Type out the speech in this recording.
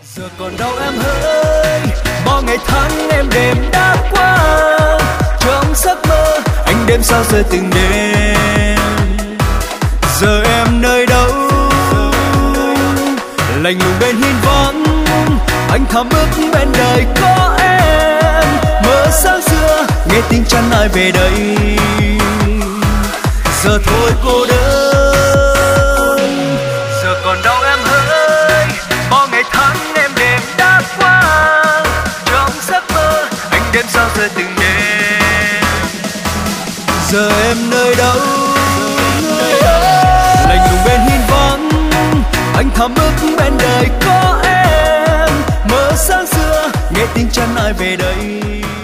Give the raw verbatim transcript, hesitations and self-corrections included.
Giờ còn đâu em hỡi, bao ngày tháng em đêm đã qua, trong giấc mơ anh đêm sao rơi từng đêm. Giờ em nơi đâu, lạnh lùng bên hiên vắng, anh thầm ước bên đời có em. Mơ sáng xưa nghe tin chắn ai về đây, giờ thôi cô đơn. Giờ còn đâu em hỡi, bao ngày tháng em đêm đã qua, trong giấc mơ anh đêm sao rơi từng đêm. Giờ em nơi đâu, lạnh lùng bên hiên vắng, anh thầm ước bên đời có em. Mơ sáng xưa nghe tin chắn ai về đây.